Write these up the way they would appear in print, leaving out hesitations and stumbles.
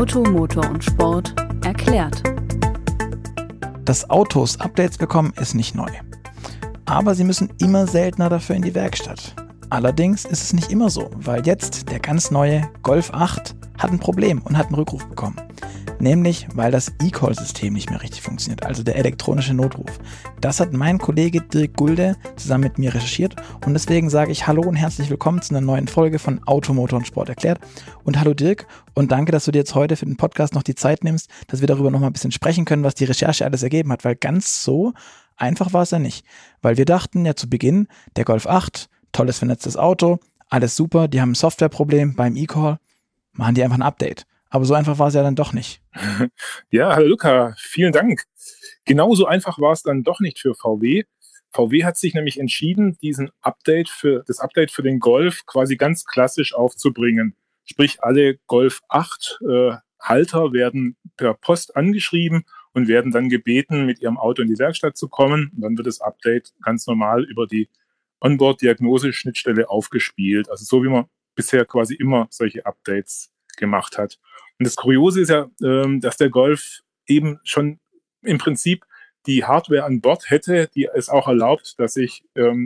Auto, Motor und Sport erklärt. Dass Autos Updates bekommen, ist nicht neu. Aber sie müssen immer seltener dafür in die Werkstatt. Allerdings ist es nicht immer so, weil jetzt der ganz neue Golf 8 hat ein Problem und hat einen Rückruf bekommen. Nämlich, weil das eCall-System nicht mehr richtig funktioniert, also der elektronische Notruf. Das hat mein Kollege Dirk Gulde zusammen mit mir recherchiert und deswegen sage ich Hallo und herzlich willkommen zu einer neuen Folge von Auto, Motor und Sport erklärt. Und hallo Dirk und danke, dass du dir jetzt heute für den Podcast noch die Zeit nimmst, dass wir darüber noch mal ein bisschen sprechen können, was die Recherche alles ergeben hat, weil ganz so einfach war es ja nicht. Weil wir dachten ja zu Beginn, der Golf 8, tolles vernetztes Auto, alles super, die haben ein Softwareproblem beim eCall, machen die einfach ein Update. Aber so einfach war es ja dann doch nicht. Ja, hallo Luca, vielen Dank. Genauso einfach war es dann doch nicht für VW. VW hat sich nämlich entschieden, das Update für den Golf quasi ganz klassisch aufzubringen. Sprich, alle Golf 8 Halter werden per Post angeschrieben und werden dann gebeten, mit ihrem Auto in die Werkstatt zu kommen. Und dann wird das Update ganz normal über die Onboard-Diagnose-Schnittstelle aufgespielt. Also so wie man bisher quasi immer solche Updates gemacht hat. Und das Kuriose ist ja, dass der Golf eben schon im Prinzip die Hardware an Bord hätte, die es auch erlaubt, dass ich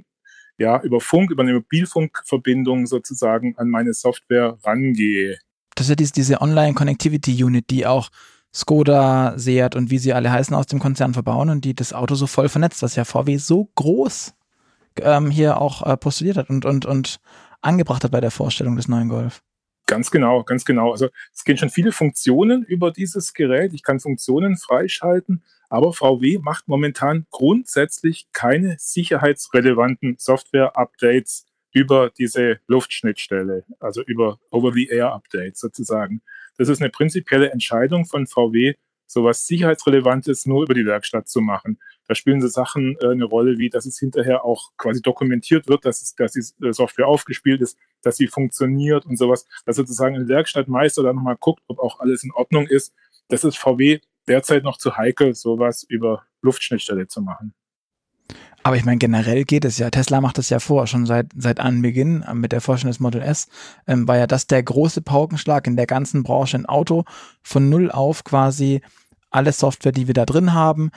über Funk, über eine Mobilfunkverbindung sozusagen an meine Software rangehe. Das ist ja diese Online-Connectivity-Unit, die auch Skoda, Seat und wie sie alle heißen aus dem Konzern verbauen und die das Auto so voll vernetzt, was ja VW so groß hier auch postuliert hat und angebracht hat bei der Vorstellung des neuen Golf. Ganz genau, ganz genau. Also es gehen schon viele Funktionen über dieses Gerät. Ich kann Funktionen freischalten, aber VW macht momentan grundsätzlich keine sicherheitsrelevanten Software-Updates über diese Luftschnittstelle, also über Over-the-Air-Updates sozusagen. Das ist eine prinzipielle Entscheidung von VW, sowas Sicherheitsrelevantes nur über die Werkstatt zu machen. Da spielen so Sachen eine Rolle, wie dass es hinterher auch quasi dokumentiert wird, dass die Software aufgespielt ist, dass sie funktioniert und sowas, dass sozusagen ein Werkstattmeister dann nochmal guckt, ob auch alles in Ordnung ist. Das ist VW derzeit noch zu heikel, sowas über Luftschnittstelle zu machen. Aber ich meine, generell geht es ja. Tesla macht das ja vor, schon seit Anbeginn mit der Vorstellung des Model S, war ja das der große Paukenschlag in der ganzen Branche, ein Auto von null auf quasi alle Software, die wir da drin haben,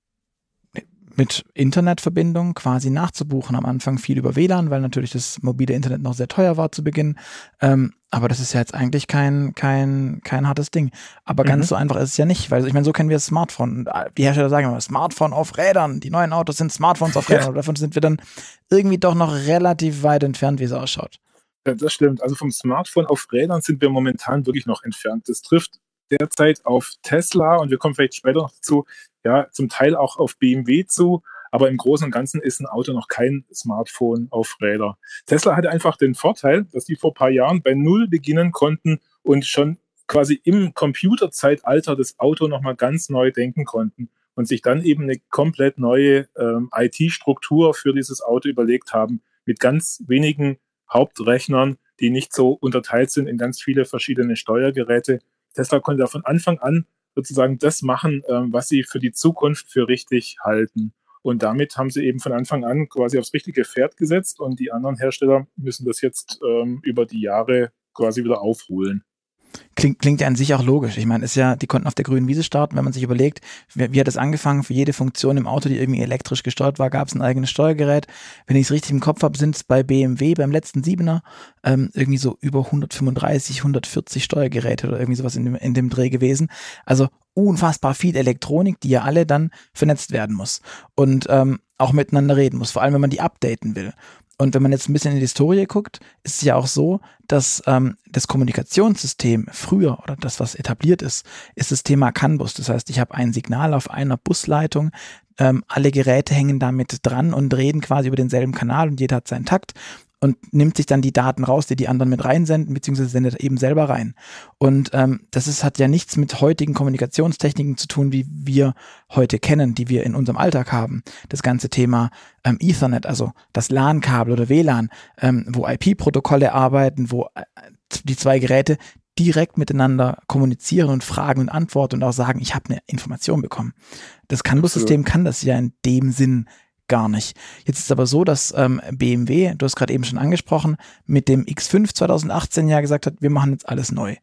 mit Internetverbindung quasi nachzubuchen. Am Anfang viel über WLAN, weil natürlich das mobile Internet noch sehr teuer war zu Beginn. Aber das ist ja jetzt eigentlich kein hartes Ding. Aber ganz so einfach ist es ja nicht, weil ich meine, so kennen wir das Smartphone. Die Hersteller sagen immer, Smartphone auf Rädern. Die neuen Autos sind Smartphones auf Rädern. Und davon sind wir dann irgendwie doch noch relativ weit entfernt, wie es ausschaut. Ja, das stimmt. Also vom Smartphone auf Rädern sind wir momentan wirklich noch entfernt. Das trifft derzeit auf Tesla und wir kommen vielleicht später noch dazu, ja, zum Teil auch auf BMW zu, aber im Großen und Ganzen ist ein Auto noch kein Smartphone auf Räder. Tesla hatte einfach den Vorteil, dass die vor ein paar Jahren bei Null beginnen konnten und schon quasi im Computerzeitalter das Auto nochmal ganz neu denken konnten und sich dann eben eine komplett neue IT-Struktur für dieses Auto überlegt haben, mit ganz wenigen Hauptrechnern, die nicht so unterteilt sind in ganz viele verschiedene Steuergeräte. Tesla konnte da von Anfang an sozusagen das machen, was sie für die Zukunft für richtig halten. Und damit haben sie eben von Anfang an quasi aufs richtige Pferd gesetzt und die anderen Hersteller müssen das jetzt über die Jahre quasi wieder aufholen. Klingt ja an sich auch logisch. Ich meine, die konnten auf der grünen Wiese starten, wenn man sich überlegt, wie hat es angefangen, für jede Funktion im Auto, die irgendwie elektrisch gesteuert war, gab es ein eigenes Steuergerät. Wenn ich es richtig im Kopf habe, sind es bei BMW beim letzten 7er irgendwie so über 135, 140 Steuergeräte oder irgendwie sowas in dem Dreh gewesen. Also unfassbar viel Elektronik, die ja alle dann vernetzt werden muss und auch miteinander reden muss, vor allem wenn man die updaten will. Und wenn man jetzt ein bisschen in die Historie guckt, ist es ja auch so, dass das Kommunikationssystem früher oder das, was etabliert ist das Thema CAN-Bus. Das heißt, ich habe ein Signal auf einer Busleitung, alle Geräte hängen damit dran und reden quasi über denselben Kanal und jeder hat seinen Takt und nimmt sich dann die Daten raus, die anderen mit reinsenden, beziehungsweise sendet eben selber rein. Und hat ja nichts mit heutigen Kommunikationstechniken zu tun, wie wir heute kennen, die wir in unserem Alltag haben. Das ganze Thema Ethernet, also das LAN-Kabel oder WLAN, wo IP-Protokolle arbeiten, wo die zwei Geräte direkt miteinander kommunizieren und fragen und antworten und auch sagen, ich habe eine Information bekommen. Das CAN-Bus-System kann das ja in dem Sinn gar nicht. Jetzt ist es aber so, dass BMW, du hast gerade eben schon angesprochen, mit dem X5 2018 ja gesagt hat, wir machen jetzt alles neu.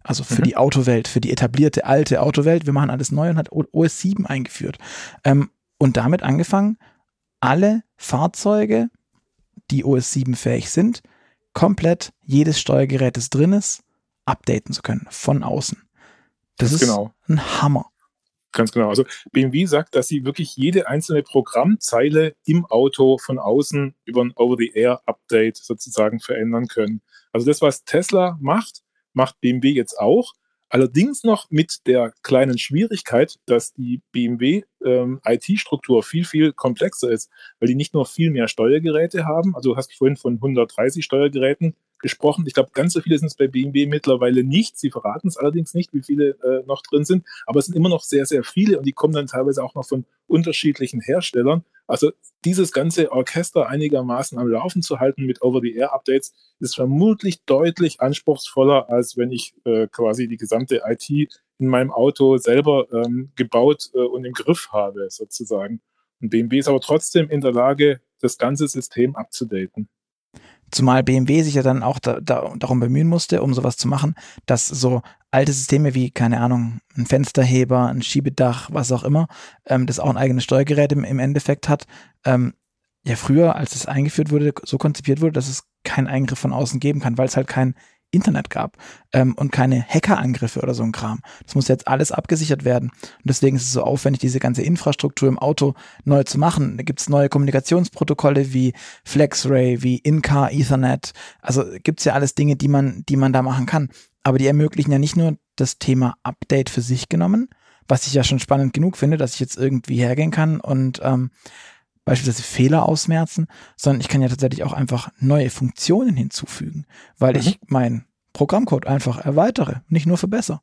Also für die Autowelt, für die etablierte alte Autowelt. Wir machen alles neu und hat OS 7 eingeführt. Und damit angefangen, alle Fahrzeuge, die OS 7 fähig sind, komplett jedes Steuergerät, das drin ist, updaten zu können, von außen. Das ist ein Hammer. Ganz genau. Also BMW sagt, dass sie wirklich jede einzelne Programmzeile im Auto von außen über ein Over-the-Air-Update sozusagen verändern können. Also das, was Tesla macht BMW jetzt auch. Allerdings noch mit der kleinen Schwierigkeit, dass die BMW IT-Struktur viel, viel komplexer ist, weil die nicht nur viel mehr Steuergeräte haben, also du hast vorhin von 130 Steuergeräten gesprochen. Ich glaube, ganz so viele sind es bei BMW mittlerweile nicht. Sie verraten es allerdings nicht, wie viele noch drin sind, aber es sind immer noch sehr, sehr viele und die kommen dann teilweise auch noch von unterschiedlichen Herstellern. Also dieses ganze Orchester einigermaßen am Laufen zu halten mit Over-the-Air-Updates ist vermutlich deutlich anspruchsvoller, als wenn ich quasi die gesamte IT in meinem Auto selber gebaut und im Griff habe, sozusagen. Und BMW ist aber trotzdem in der Lage, das ganze System abzudaten. Zumal BMW sich ja dann auch darum bemühen musste, um sowas zu machen, dass so alte Systeme wie, keine Ahnung, ein Fensterheber, ein Schiebedach, was auch immer, das auch ein eigenes Steuergerät im Endeffekt hat, ja früher, als es eingeführt wurde, so konzipiert wurde, dass es keinen Eingriff von außen geben kann, weil es halt kein Internet gab und keine Hackerangriffe oder so ein Kram. Das muss jetzt alles abgesichert werden. Und deswegen ist es so aufwendig, diese ganze Infrastruktur im Auto neu zu machen. Da gibt es neue Kommunikationsprotokolle wie FlexRay, wie In-Car Ethernet. Also gibt es ja alles Dinge, die man da machen kann. Aber die ermöglichen ja nicht nur das Thema Update für sich genommen, was ich ja schon spannend genug finde, dass ich jetzt irgendwie hergehen kann und beispielsweise Fehler ausmerzen, sondern ich kann ja tatsächlich auch einfach neue Funktionen hinzufügen, weil ich meinen Programmcode einfach erweitere, nicht nur verbessere.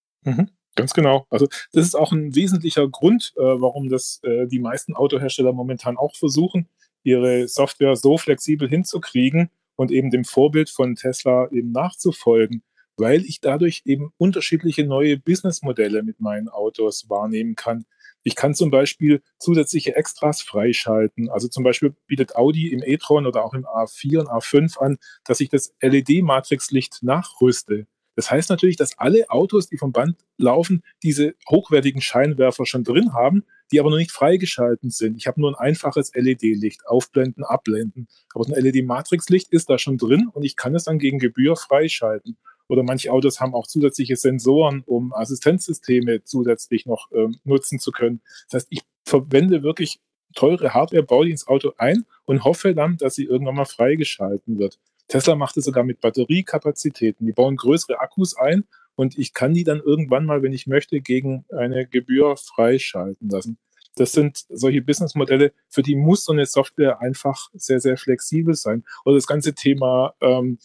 Ganz genau. Also das ist auch ein wesentlicher Grund, warum das die meisten Autohersteller momentan auch versuchen, ihre Software so flexibel hinzukriegen und eben dem Vorbild von Tesla eben nachzufolgen, weil ich dadurch eben unterschiedliche neue Businessmodelle mit meinen Autos wahrnehmen kann. Ich kann zum Beispiel zusätzliche Extras freischalten. Also zum Beispiel bietet Audi im e-tron oder auch im A4 und A5 an, dass ich das LED-Matrixlicht nachrüste. Das heißt natürlich, dass alle Autos, die vom Band laufen, diese hochwertigen Scheinwerfer schon drin haben, die aber noch nicht freigeschalten sind. Ich habe nur ein einfaches LED-Licht, aufblenden, abblenden. Aber ein LED-Matrixlicht ist da schon drin und ich kann es dann gegen Gebühr freischalten. Oder manche Autos haben auch zusätzliche Sensoren, um Assistenzsysteme zusätzlich noch nutzen zu können. Das heißt, ich verwende wirklich teure Hardware, baue die ins Auto ein und hoffe dann, dass sie irgendwann mal freigeschalten wird. Tesla macht es sogar mit Batteriekapazitäten. Die bauen größere Akkus ein und ich kann die dann irgendwann mal, wenn ich möchte, gegen eine Gebühr freischalten lassen. Das sind solche Businessmodelle, für die muss so eine Software einfach sehr, sehr flexibel sein. Oder das ganze Thema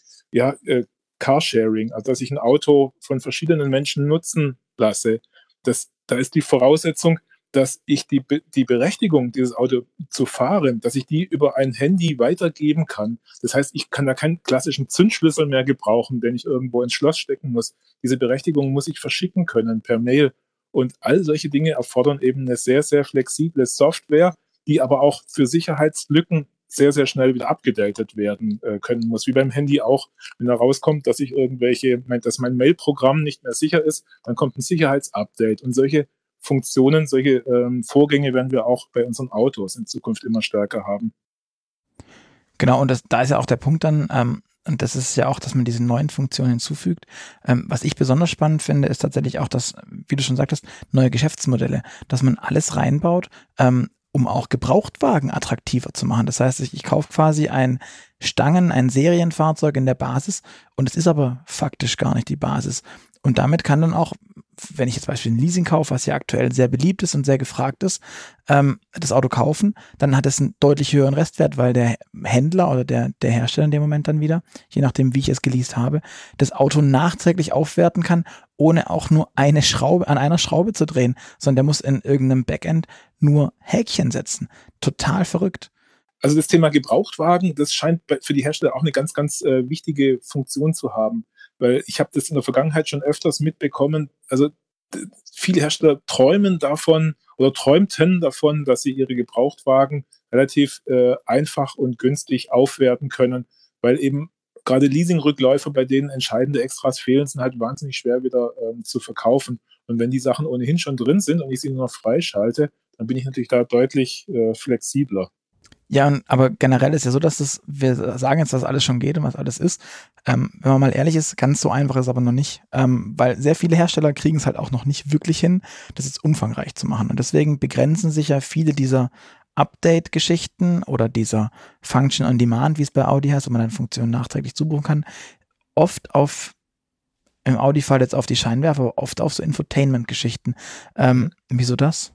Carsharing, also dass ich ein Auto von verschiedenen Menschen nutzen lasse. Da ist die Voraussetzung, dass ich die Berechtigung, dieses Auto zu fahren, dass ich die über ein Handy weitergeben kann. Das heißt, ich kann da keinen klassischen Zündschlüssel mehr gebrauchen, den ich irgendwo ins Schloss stecken muss. Diese Berechtigung muss ich verschicken können per Mail. Und all solche Dinge erfordern eben eine sehr, sehr flexible Software, die aber auch für Sicherheitslücken sehr, sehr schnell wieder abgedatet werden können muss. Wie beim Handy auch, wenn da rauskommt, dass dass mein Mail-Programm nicht mehr sicher ist, dann kommt ein Sicherheitsupdate. Und solche Funktionen, solche Vorgänge werden wir auch bei unseren Autos in Zukunft immer stärker haben. Genau, und da ist ja auch der Punkt dann, und das ist ja auch, dass man diese neuen Funktionen hinzufügt. Was ich besonders spannend finde, ist tatsächlich auch das, wie du schon sagtest, neue Geschäftsmodelle, dass man alles reinbaut, um auch Gebrauchtwagen attraktiver zu machen. Das heißt, ich kaufe quasi ein Serienfahrzeug in der Basis und es ist aber faktisch gar nicht die Basis. Und damit kann dann auch, wenn ich jetzt beispielsweise ein Leasing kaufe, was ja aktuell sehr beliebt ist und sehr gefragt ist, das Auto kaufen, dann hat es einen deutlich höheren Restwert, weil der Händler oder der Hersteller in dem Moment dann wieder, je nachdem wie ich es geleast habe, das Auto nachträglich aufwerten kann, ohne auch nur an einer Schraube zu drehen, sondern der muss in irgendeinem Backend nur Häkchen setzen. Total verrückt. Also das Thema Gebrauchtwagen, das scheint für die Hersteller auch eine ganz, ganz wichtige Funktion zu haben. Weil ich habe das in der Vergangenheit schon öfters mitbekommen. Also viele Hersteller träumten davon, dass sie ihre Gebrauchtwagen relativ einfach und günstig aufwerten können, weil eben gerade Leasingrückläufer, bei denen entscheidende Extras fehlen, sind halt wahnsinnig schwer wieder zu verkaufen. Und wenn die Sachen ohnehin schon drin sind und ich sie nur noch freischalte, dann bin ich natürlich da deutlich flexibler. Ja, aber generell ist ja so, dass wir sagen jetzt, dass alles schon geht und was alles ist. Wenn man mal ehrlich ist, ganz so einfach ist aber noch nicht, weil sehr viele Hersteller kriegen es halt auch noch nicht wirklich hin, das jetzt umfangreich zu machen. Und deswegen begrenzen sich ja viele dieser Update-Geschichten oder dieser Function on Demand, wie es bei Audi heißt, wo man dann Funktionen nachträglich zubuchen kann, oft im Audi-Fall jetzt auf die Scheinwerfer, aber oft auf so Infotainment-Geschichten. Wieso das?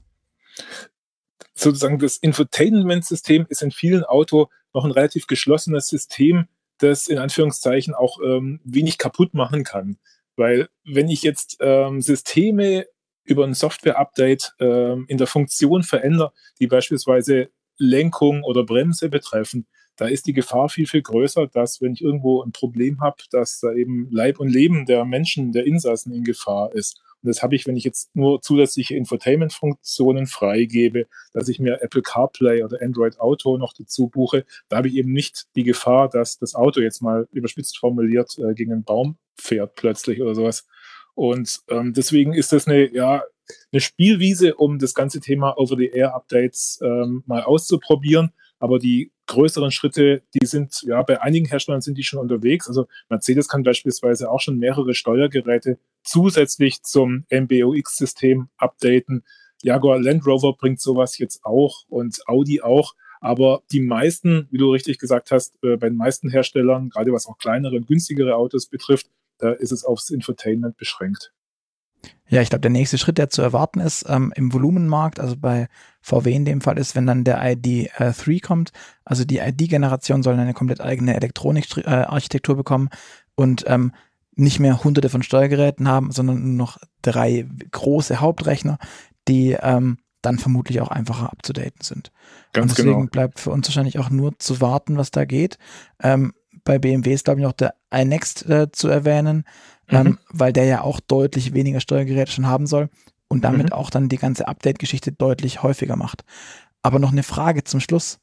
Sozusagen das Infotainment-System ist in vielen Autos noch ein relativ geschlossenes System, das in Anführungszeichen auch wenig kaputt machen kann. Weil wenn ich jetzt Systeme über ein Software-Update in der Funktion verändere, die beispielsweise Lenkung oder Bremse betreffen, da ist die Gefahr viel, viel größer, dass wenn ich irgendwo ein Problem habe, dass da eben Leib und Leben der Menschen, der Insassen in Gefahr ist. Und das habe ich, wenn ich jetzt nur zusätzliche Infotainment-Funktionen freigebe, dass ich mir Apple CarPlay oder Android Auto noch dazu buche, da habe ich eben nicht die Gefahr, dass das Auto jetzt mal überspitzt formuliert gegen einen Baum fährt plötzlich oder sowas. Und deswegen ist das eine Spielwiese, um das ganze Thema Over-the-Air-Updates mal auszuprobieren. Aber die größeren Schritte, die sind, bei einigen Herstellern sind die schon unterwegs. Also Mercedes kann beispielsweise auch schon mehrere Steuergeräte zusätzlich zum MBUX-System updaten. Jaguar Land Rover bringt sowas jetzt auch und Audi auch. Aber die meisten, wie du richtig gesagt hast, bei den meisten Herstellern, gerade was auch kleinere und günstigere Autos betrifft, da ist es aufs Infotainment beschränkt. Ja, ich glaube, der nächste Schritt, der zu erwarten ist im Volumenmarkt, also bei VW in dem Fall, ist, wenn dann der ID3 kommt. Also die ID-Generation soll eine komplett eigene Elektronik-Architektur bekommen und nicht mehr hunderte von Steuergeräten haben, sondern nur noch 3 große Hauptrechner, die dann vermutlich auch einfacher abzudaten sind. Ganz und deswegen genau. bleibt für uns wahrscheinlich auch nur zu warten, was da geht. Bei BMW ist, glaube ich, noch der iNext zu erwähnen, weil der ja auch deutlich weniger Steuergeräte schon haben soll und damit auch dann die ganze Update-Geschichte deutlich häufiger macht. Aber noch eine Frage zum Schluss.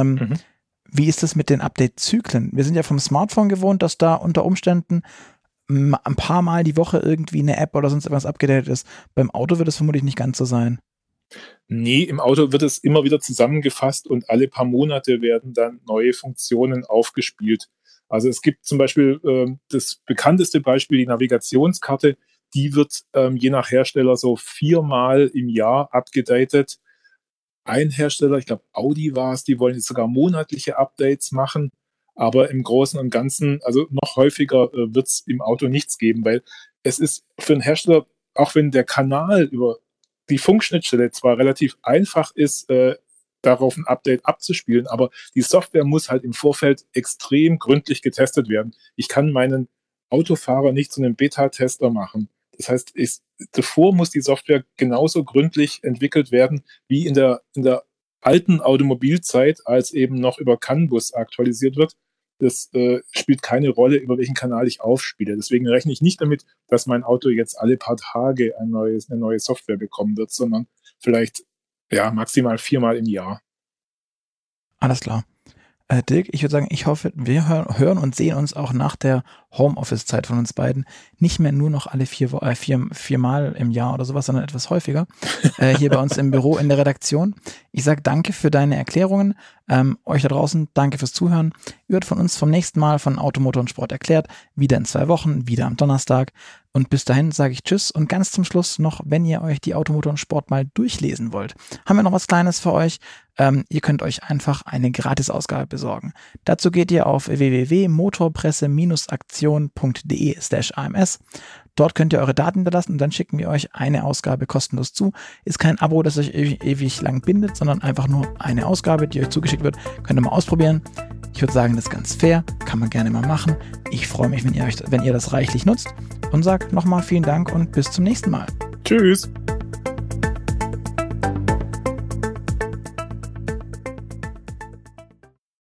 Wie ist das mit den Update-Zyklen? Wir sind ja vom Smartphone gewohnt, dass da unter Umständen ein paar Mal die Woche irgendwie eine App oder sonst irgendwas abgedatet ist. Beim Auto wird es vermutlich nicht ganz so sein. Nee, im Auto wird es immer wieder zusammengefasst und alle paar Monate werden dann neue Funktionen aufgespielt. Also es gibt zum Beispiel das bekannteste Beispiel, die Navigationskarte, die wird je nach Hersteller so 4-mal im Jahr abgedatet. Ein Hersteller, ich glaube Audi war es, die wollen jetzt sogar monatliche Updates machen, aber im Großen und Ganzen, also noch häufiger wird es im Auto nichts geben, weil es ist für einen Hersteller, auch wenn der Kanal über die Funkschnittstelle zwar relativ einfach ist, darauf ein Update abzuspielen, aber die Software muss halt im Vorfeld extrem gründlich getestet werden. Ich kann meinen Autofahrer nicht zu einem Beta-Tester machen. Das heißt, davor muss die Software genauso gründlich entwickelt werden wie in der alten Automobilzeit, als eben noch über CAN-Bus aktualisiert wird. Das spielt keine Rolle, über welchen Kanal ich aufspiele. Deswegen rechne ich nicht damit, dass mein Auto jetzt alle paar Tage eine neue Software bekommen wird, sondern vielleicht maximal 4-mal im Jahr. Alles klar. Dirk, ich würde sagen, ich hoffe, wir hören und sehen uns auch nach der Homeoffice-Zeit von uns beiden nicht mehr nur noch alle 4 Mal im Jahr oder sowas, sondern etwas häufiger hier bei uns im Büro in der Redaktion. Ich sage danke für deine Erklärungen. Euch da draußen, danke fürs Zuhören. Ihr hört von uns vom nächsten Mal von Auto, Motor und Sport erklärt. Wieder in 2 Wochen, wieder am Donnerstag. Und bis dahin sage ich Tschüss und ganz zum Schluss noch, wenn ihr euch die Auto, Motor und Sport mal durchlesen wollt, haben wir noch was Kleines für euch. Ihr könnt euch einfach eine Gratisausgabe besorgen. Dazu geht ihr auf www.motorpresse-aktion.de/ams. Dort könnt ihr eure Daten hinterlassen und dann schicken wir euch eine Ausgabe kostenlos zu. Ist kein Abo, das euch ewig lang bindet, sondern einfach nur eine Ausgabe, die euch zugeschickt wird. Könnt ihr mal ausprobieren. Ich würde sagen, das ist ganz fair, kann man gerne mal machen. Ich freue mich, wenn ihr das reichlich nutzt und sage nochmal vielen Dank und bis zum nächsten Mal. Tschüss.